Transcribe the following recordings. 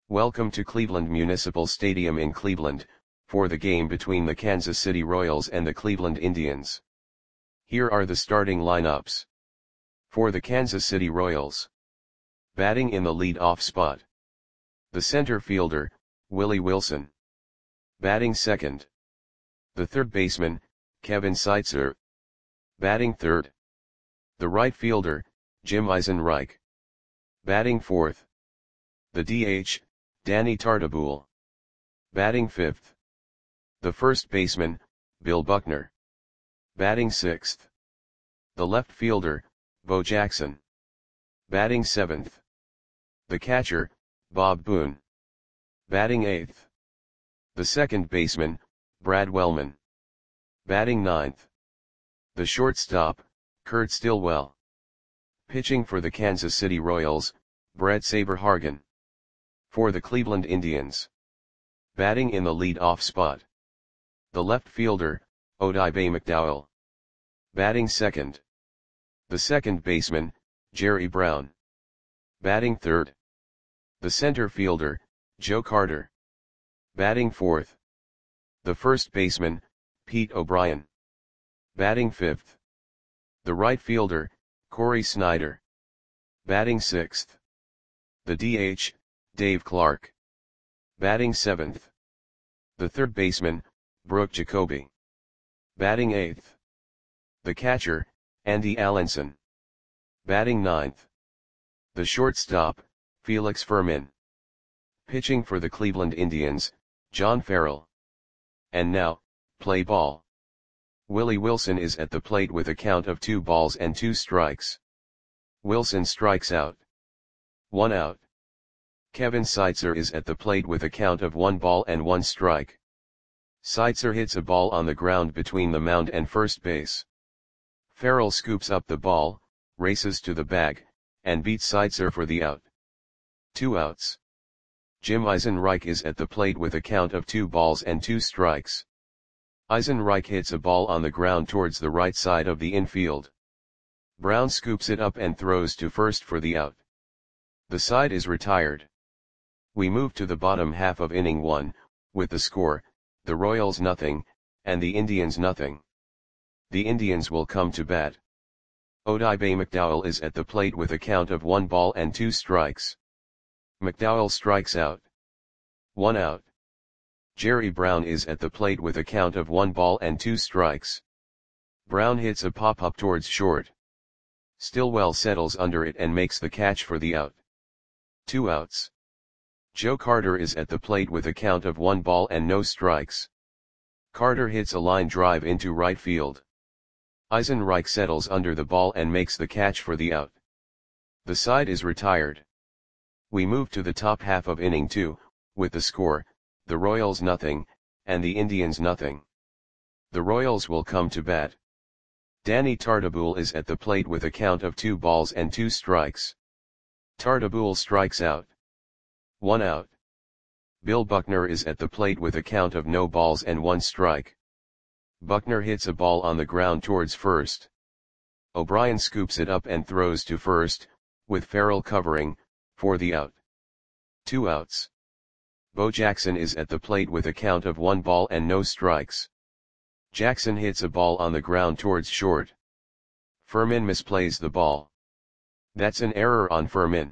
Welcome to Cleveland Municipal Stadium in Cleveland, for the game between the Kansas City Royals and the Cleveland Indians. Here are the starting lineups. For the Kansas City Royals. Batting in the lead-off spot. The center fielder, Willie Wilson. Batting second. The third baseman, Kevin Seitzer. Batting third. The right fielder, Jim Eisenreich. Batting fourth. The DH, Danny Tartabull. Batting fifth. The first baseman, Bill Buckner. Batting sixth. The left fielder, Bo Jackson. Batting seventh. The catcher, Bob Boone. Batting eighth. The second baseman, Brad Wellman. Batting ninth. The shortstop, Kurt Stillwell. Pitching for the Kansas City Royals, Brett Saberhagen. For the Cleveland Indians. Batting in the lead-off spot. The left fielder, Odibe McDowell. Batting second. The second baseman, Jerry Brown. Batting third. The center fielder, Joe Carter. Batting fourth. The first baseman, Pete O'Brien. Batting fifth. The right fielder, Corey Snyder. Batting sixth. The DH, Dave Clark. Batting seventh. The third baseman, Brooke Jacoby. Batting eighth. The catcher, Andy Allenson. Batting ninth. The shortstop, Felix Fermin. Pitching for the Cleveland Indians, John Farrell. And now, play ball. Willie Wilson is at the plate with a count of 2 balls and 2 strikes. Wilson strikes out. 1 out. Kevin Seitzer is at the plate with a count of 1 ball and 1 strike. Seitzer hits a ball on the ground between the mound and first base. Farrell scoops up the ball, races to the bag, and beats Seitzer for the out. 2 outs. Jim Eisenreich is at the plate with a count of 2 balls and 2 strikes. Eisenreich hits a ball on the ground towards the right side of the infield. Brown scoops it up and throws to first for the out. The side is retired. We move to the bottom half of inning 1, with the score, the Royals nothing, and the Indians nothing. The Indians will come to bat. Odibe McDowell is at the plate with a count of 1 ball and 2 strikes. McDowell strikes out. 1 out. Jerry Brown is at the plate with a count of 1 ball and 2 strikes. Brown hits a pop-up towards short. Stillwell settles under it and makes the catch for the out. 2 outs. Joe Carter is at the plate with a count of 1 ball and no strikes. Carter hits a line drive into right field. Eisenreich settles under the ball and makes the catch for the out. The side is retired. We move to the top half of inning 2, with the score, the Royals nothing, and the Indians nothing. The Royals will come to bat. Danny Tartabull is at the plate with a count of 2 balls and 2 strikes. Tartabull strikes out. 1 out. Bill Buckner is at the plate with a count of no balls and 1 strike. Buckner hits a ball on the ground towards first. O'Brien scoops it up and throws to first, with Farrell covering, for the out. 2 outs. Bo Jackson is at the plate with a count of 1 ball and no strikes. Jackson hits a ball on the ground towards short. Fermin misplays the ball. That's an error on Fermin.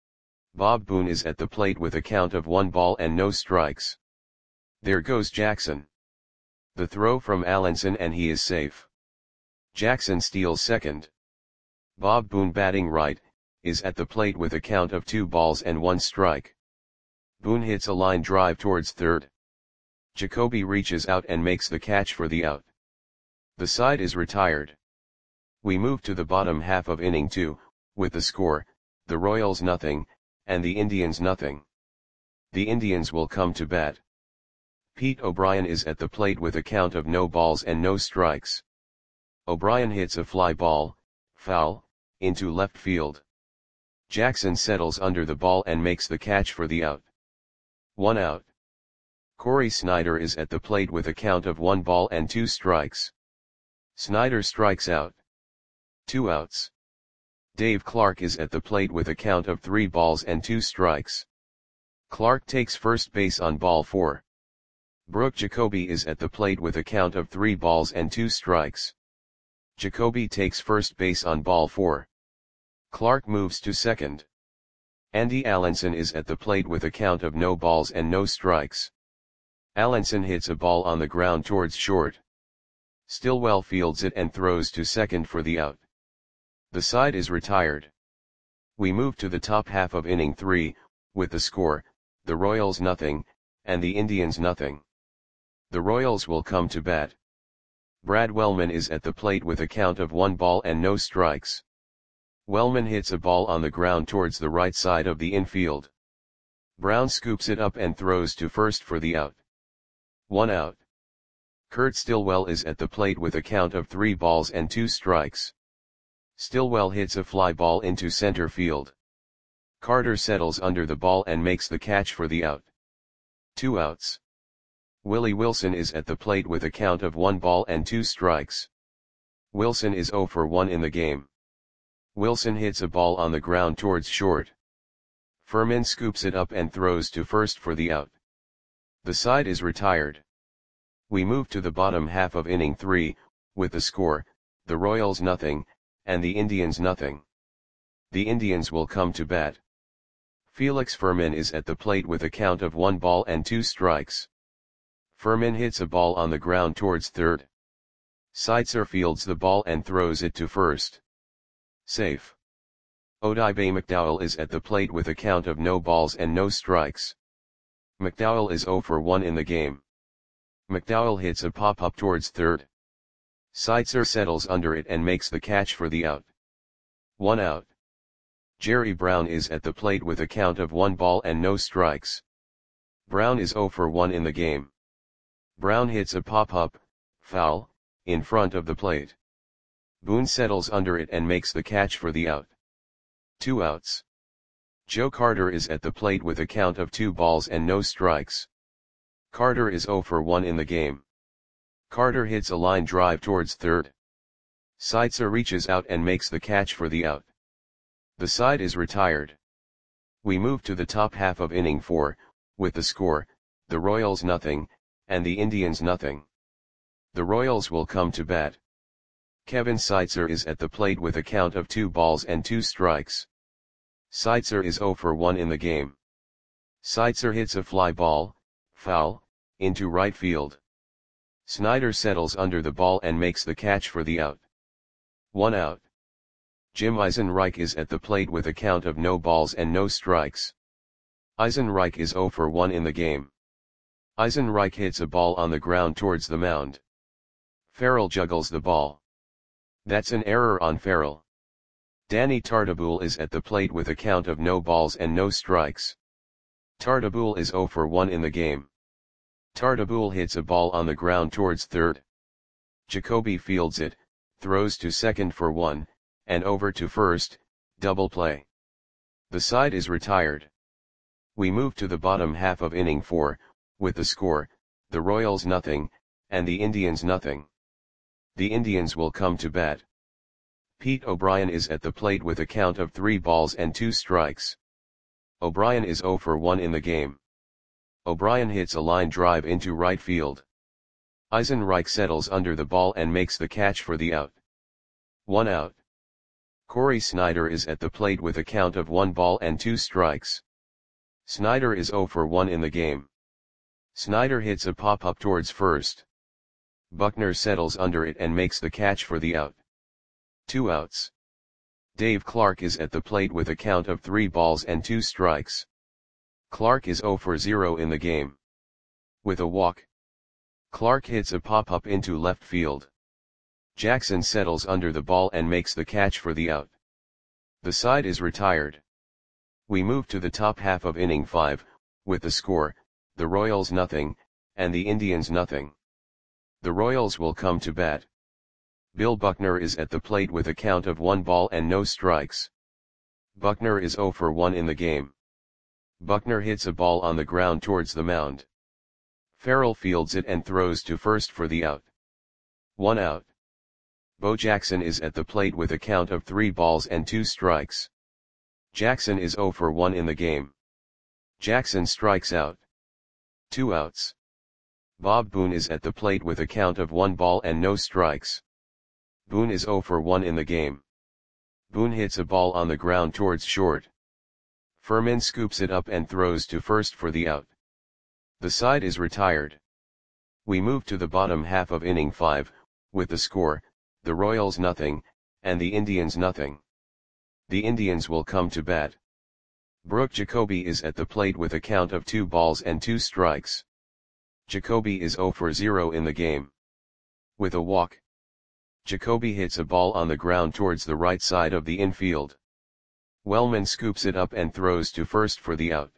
Bob Boone is at the plate with a count of 1 ball and no strikes. There goes Jackson. The throw from Allenson and he is safe. Jackson steals second. Bob Boone batting right, is at the plate with a count of 2 balls and 1 strike. Boone hits a line drive towards third. Jacoby reaches out and makes the catch for the out. The side is retired. We move to the bottom half of inning 2, with the score, the Royals nothing, and the Indians nothing. The Indians will come to bat. Pete O'Brien is at the plate with a count of no balls and no strikes. O'Brien hits a fly ball, foul, into left field. Jackson settles under the ball and makes the catch for the out. 1 out. Corey Snyder is at the plate with a count of 1 ball and 2 strikes. Snyder strikes out. 2 outs. Dave Clark is at the plate with a count of 3 balls and 2 strikes. Clark takes first base on ball 4. Brooke Jacoby is at the plate with a count of 3 balls and 2 strikes. Jacoby takes first base on ball 4. Clark moves to second. Andy Allenson is at the plate with a count of no balls and no strikes. Allenson hits a ball on the ground towards short. Stillwell fields it and throws to second for the out. The side is retired. We move to the top half of inning 3, with the score, the Royals nothing, and the Indians nothing. The Royals will come to bat. Brad Wellman is at the plate with a count of 1 ball and no strikes. Wellman hits a ball on the ground towards the right side of the infield. Brown scoops it up and throws to first for the out. 1 out. Kurt Stillwell is at the plate with a count of 3 balls and 2 strikes. Stillwell hits a fly ball into center field. Carter settles under the ball and makes the catch for the out. 2 outs. Willie Wilson is at the plate with a count of 1 ball and 2 strikes. Wilson is 0 for 1 in the game. Wilson hits a ball on the ground towards short. Furman scoops it up and throws to first for the out. The side is retired. We move to the bottom half of inning 3, with the score, the Royals nothing, and the Indians nothing. The Indians will come to bat. Felix Furman is at the plate with a count of 1 ball and 2 strikes. Furman hits a ball on the ground towards third. Seitzer fields the ball and throws it to first. Safe. Odibe McDowell is at the plate with a count of no balls and no strikes. McDowell is 0 for 1 in the game. McDowell hits a pop-up towards third. Seitzer settles under it and makes the catch for the out. 1 out. Jerry Brown is at the plate with a count of 1 ball and no strikes. Brown is 0 for 1 in the game. Brown hits a pop-up, foul, in front of the plate. Boone settles under it and makes the catch for the out. 2 outs. Joe Carter is at the plate with a count of 2 balls and no strikes. Carter is 0 for 1 in the game. Carter hits a line drive towards third. Seitzer reaches out and makes the catch for the out. The side is retired. We move to the top half of inning 4, with the score, the Royals nothing, and the Indians nothing. The Royals will come to bat. Kevin Seitzer is at the plate with a count of 2 balls and 2 strikes. Seitzer is 0 for 1 in the game. Seitzer hits a fly ball, foul, into right field. Snyder settles under the ball and makes the catch for the out. 1 out. Jim Eisenreich is at the plate with a count of no balls and no strikes. Eisenreich is 0 for 1 in the game. Eisenreich hits a ball on the ground towards the mound. Farrell juggles the ball. That's an error on Farrell. Danny Tartabull is at the plate with a count of no balls and no strikes. Tartabull is 0 for 1 in the game. Tartabull hits a ball on the ground towards third. Jacoby fields it, throws to second for 1, and over to first, double play. The side is retired. We move to the bottom half of inning 4, with the score, the Royals nothing, and the Indians nothing. The Indians will come to bat. Pete O'Brien is at the plate with a count of 3 balls and 2 strikes. O'Brien is 0 for 1 in the game. O'Brien hits a line drive into right field. Eisenreich settles under the ball and makes the catch for the out. 1 out. Corey Snyder is at the plate with a count of 1 ball and 2 strikes. Snyder is 0 for 1 in the game. Snyder hits a pop-up towards first. Buckner settles under it and makes the catch for the out. 2 outs. Dave Clark is at the plate with a count of 3 balls and 2 strikes. Clark is 0 for 0 in the game. With a walk, Clark hits a pop-up into left field. Jackson settles under the ball and makes the catch for the out. The side is retired. We move to the top half of inning 5, with the score, the Royals nothing, and the Indians nothing. The Royals will come to bat. Bill Buckner is at the plate with a count of 1 ball and no strikes. Buckner is 0 for 1 in the game. Buckner hits a ball on the ground towards the mound. Farrell fields it and throws to first for the out. 1 out. Bo Jackson is at the plate with a count of 3 balls and 2 strikes. Jackson is 0 for 1 in the game. Jackson strikes out. 2 outs. Bob Boone is at the plate with a count of 1 ball and no strikes. Boone is 0 for 1 in the game. Boone hits a ball on the ground towards short. Furman scoops it up and throws to first for the out. The side is retired. We move to the bottom half of inning 5, with the score, the Royals nothing, and the Indians nothing. The Indians will come to bat. Brooke Jacoby is at the plate with a count of 2 balls and 2 strikes. Jacoby is 0 for 0 in the game. With a walk, Jacoby hits a ball on the ground towards the right side of the infield. Wellman scoops it up and throws to first for the out.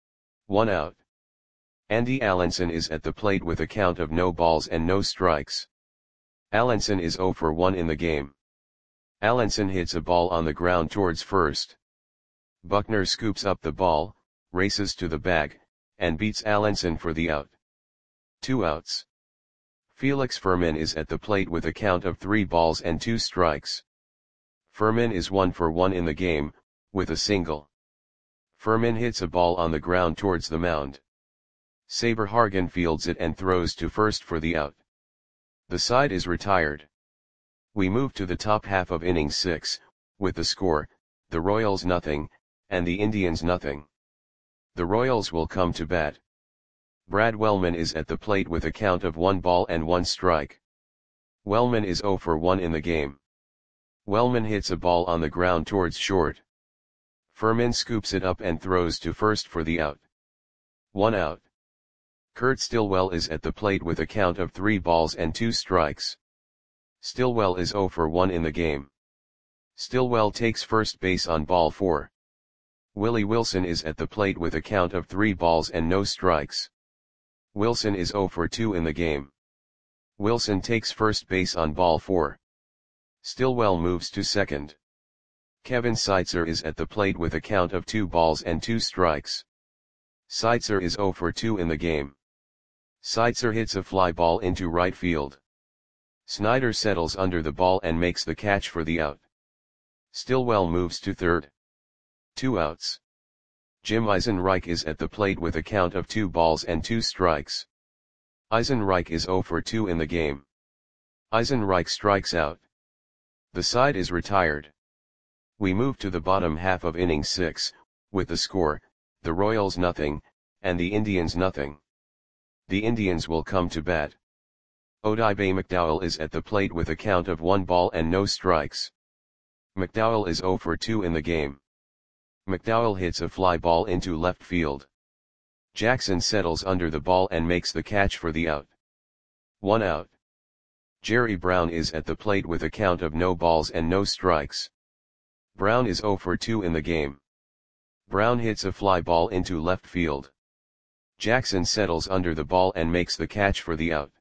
1 out. Andy Allenson is at the plate with a count of no balls and no strikes. Allenson is 0 for 1 in the game. Allenson hits a ball on the ground towards first. Buckner scoops up the ball, races to the bag, and beats Allenson for the out. 2 outs. Felix Furman is at the plate with a count of 3 balls and 2 strikes. Furman is 1 for 1 in the game, with a single. Furman hits a ball on the ground towards the mound. Saber Hargan fields it and throws to first for the out. The side is retired. We move to the top half of inning 6, with the score, the Royals nothing, and the Indians nothing. The Royals will come to bat. Brad Wellman is at the plate with a count of 1 ball and 1 strike. Wellman is 0 for 1 in the game. Wellman hits a ball on the ground towards short. Furman scoops it up and throws to first for the out. 1 out. Kurt Stillwell is at the plate with a count of 3 balls and 2 strikes. Stillwell is 0 for 1 in the game. Stillwell takes first base on ball 4. Willie Wilson is at the plate with a count of 3 balls and no strikes. Wilson is 0 for 2 in the game. Wilson takes first base on ball 4. Stillwell moves to second. Kevin Seitzer is at the plate with a count of 2 balls and 2 strikes. Seitzer is 0 for 2 in the game. Seitzer hits a fly ball into right field. Snyder settles under the ball and makes the catch for the out. Stillwell moves to third. 2 outs. Jim Eisenreich is at the plate with a count of 2 balls and 2 strikes. Eisenreich is 0 for 2 in the game. Eisenreich strikes out. The side is retired. We move to the bottom half of inning 6, with the score, the Royals nothing, and the Indians nothing. The Indians will come to bat. Odibe McDowell is at the plate with a count of 1 ball and no strikes. McDowell is 0 for 2 in the game. McDowell hits a fly ball into left field. Jackson settles under the ball and makes the catch for the out. 1 out. Jerry Brown is at the plate with a count of no balls and no strikes. Brown is 0 for 2 in the game. Brown hits a fly ball into left field. Jackson settles under the ball and makes the catch for the out.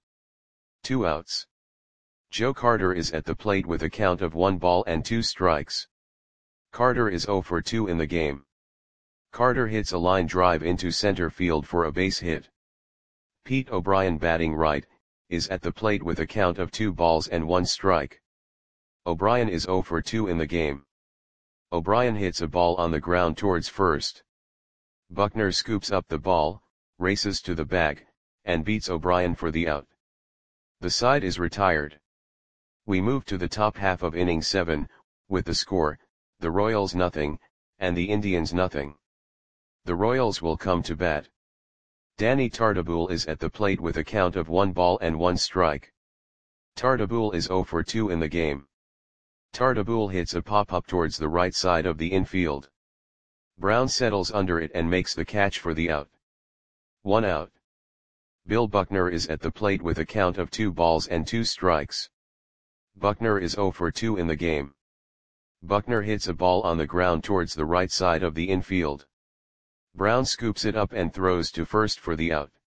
2 outs. Joe Carter is at the plate with a count of 1 ball and 2 strikes. Carter is 0 for 2 in the game. Carter hits a line drive into center field for a base hit. Pete O'Brien, batting right, is at the plate with a count of 2 balls and 1 strike. O'Brien is 0 for 2 in the game. O'Brien hits a ball on the ground towards first. Buckner scoops up the ball, races to the bag, and beats O'Brien for the out. The side is retired. We move to the top half of inning 7, with the score, the Royals nothing, and the Indians nothing. The Royals will come to bat. Danny Tartabull is at the plate with a count of 1 ball and 1 strike. Tartabull is 0 for 2 in the game. Tartabull hits a pop-up towards the right side of the infield. Brown settles under it and makes the catch for the out. 1 out. Bill Buckner is at the plate with a count of 2 balls and 2 strikes. Buckner is 0 for 2 in the game. Buckner hits a ball on the ground towards the right side of the infield. Brown scoops it up and throws to first for the out.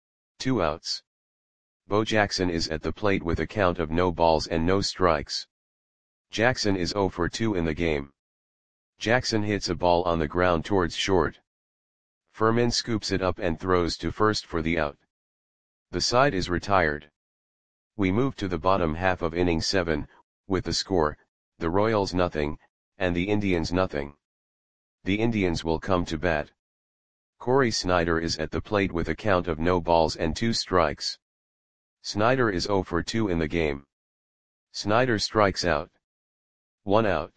2 outs. Bo Jackson is at the plate with a count of no balls and no strikes. Jackson is 0 for 2 in the game. Jackson hits a ball on the ground towards short. Furman scoops it up and throws to first for the out. The side is retired. We move to the bottom half of inning 7, with the score, the Royals nothing, and the Indians nothing. The Indians will come to bat. Corey Snyder is at the plate with a count of no balls and 2 strikes. Snyder is 0 for 2 in the game. Snyder strikes out. 1 out.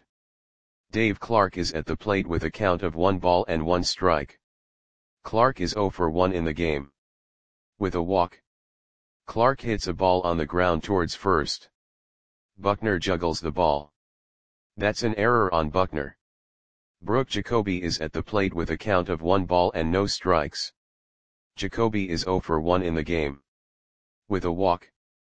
Dave Clark is at the plate with a count of 1 ball and 1 strike. Clark is 0 for 1 in the game. With a walk. Clark hits a ball on the ground towards first. Buckner juggles the ball. That's an error on Buckner. Brooke Jacoby is at the plate with a count of 1 ball and no strikes. Jacoby is 0 for 1 in the game. With a walk.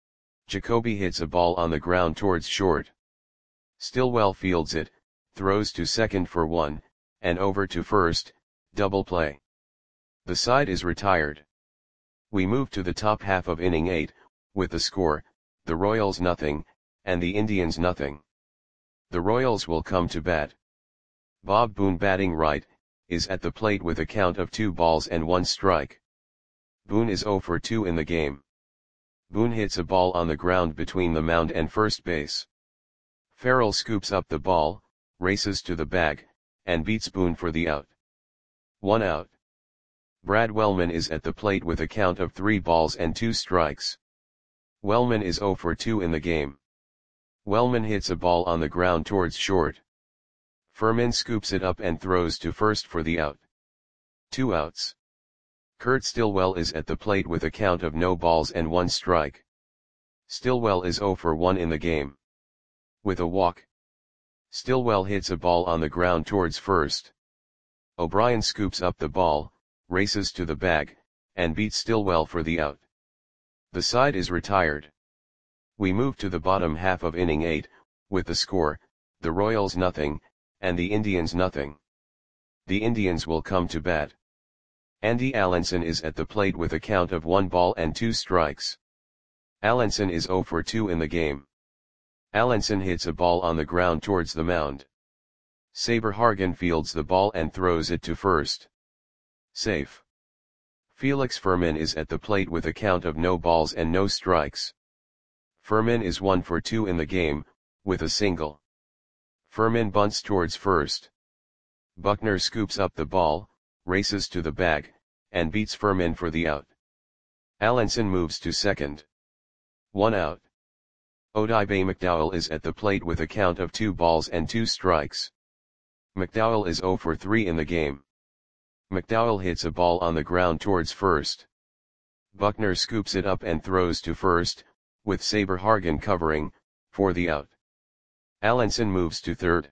Jacoby hits a ball on the ground towards short. Stillwell fields it, throws to second for 1, and over to first, double play. The side is retired. We move to the top half of inning 8, with the score, the Royals nothing, and the Indians nothing. The Royals will come to bat. Bob Boone, batting right, is at the plate with a count of 2 balls and 1 strike. Boone is 0 for 2 in the game. Boone hits a ball on the ground between the mound and first base. Farrell scoops up the ball, races to the bag, and beats Boone for the out. 1 out. Brad Wellman is at the plate with a count of 3 balls and 2 strikes. Wellman is 0 for 2 in the game. Wellman hits a ball on the ground towards short. Furman scoops it up and throws to first for the out. 2 outs. Kurt Stillwell is at the plate with a count of no balls and 1 strike. Stillwell is 0 for 1 in the game. With a walk. Stillwell hits a ball on the ground towards first. O'Brien scoops up the ball, races to the bag, and beats Stillwell for the out. The side is retired. We move to the bottom half of inning 8, with the score, the Royals nothing, and the Indians nothing. The Indians will come to bat. Andy Allenson is at the plate with a count of 1 ball and 2 strikes. Allenson is 0 for 2 in the game. Allenson hits a ball on the ground towards the mound. Saber Hargan fields the ball and throws it to first. Safe. Felix Furman is at the plate with a count of no balls and no strikes. Furman is 1 for 2 in the game, with a single. Furman bunts towards first. Buckner scoops up the ball, races to the bag, and beats Furman for the out. Allenson moves to second. 1 out. Odibe McDowell is at the plate with a count of 2 balls and 2 strikes. McDowell is 0 for 3 in the game. McDowell hits a ball on the ground towards first. Buckner scoops it up and throws to first, with Saber Hargan covering, for the out. Allenson moves to third.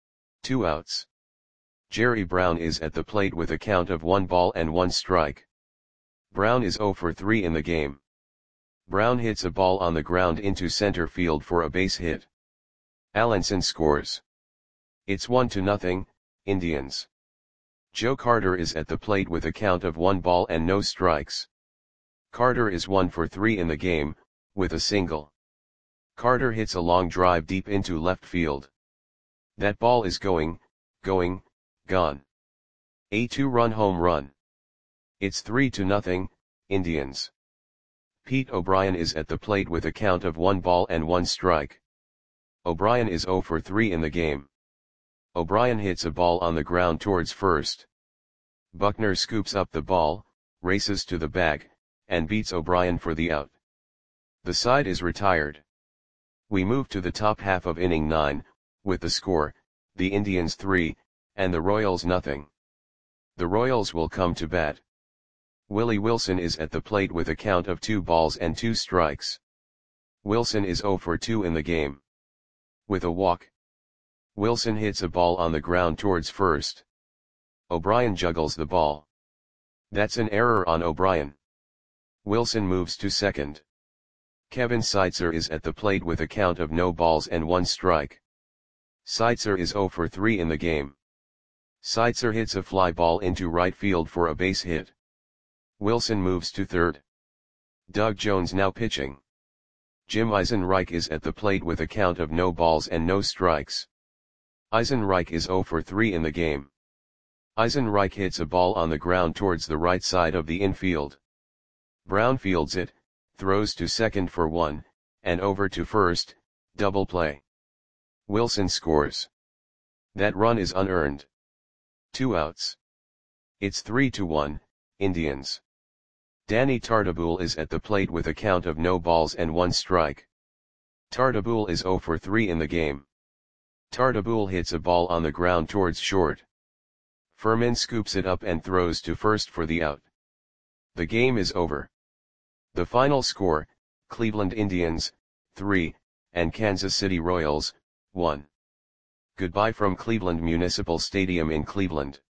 2 outs. Jerry Brown is at the plate with a count of 1 ball and 1 strike. Brown is 0 for 3 in the game. Brown hits a ball on the ground into center field for a base hit. Allenson scores. It's 1-0, Indians. Joe Carter is at the plate with a count of 1 ball and no strikes. Carter is 1 for 3 in the game, with a single. Carter hits a long drive deep into left field. That ball is gone. A 2-run home run. It's 3-0, Indians. Pete O'Brien is at the plate with a count of 1 ball and 1 strike. O'Brien is 0 for 3 in the game. O'Brien hits a ball on the ground towards first. Buckner scoops up the ball, races to the bag, and beats O'Brien for the out. The side is retired. We move to the top half of inning 9, with the score, the Indians 3, and the Royals nothing. The Royals will come to bat. Willie Wilson is at the plate with a count of 2 balls and 2 strikes. Wilson is 0 for 2 in the game. With a walk. Wilson hits a ball on the ground towards first. O'Brien juggles the ball. That's an error on O'Brien. Wilson moves to second. Kevin Seitzer is at the plate with a count of no balls and 1 strike. Seitzer is 0 for 3 in the game. Seitzer hits a fly ball into right field for a base hit. Wilson moves to third. Doug Jones now pitching. Jim Eisenreich is at the plate with a count of no balls and no strikes. Eisenreich is 0 for 3 in the game. Eisenreich hits a ball on the ground towards the right side of the infield. Brown fields it, throws to second for 1, and over to first, double play. Wilson scores. That run is unearned. 2 outs. It's 3-1, Indians. Danny Tartabull is at the plate with a count of no balls and 1 strike. Tartabull is 0 for 3 in the game. Tartabull hits a ball on the ground towards short. Furman scoops it up and throws to first for the out. The game is over. The final score, Cleveland Indians, 3, and Kansas City Royals, 1. Goodbye from Cleveland Municipal Stadium in Cleveland.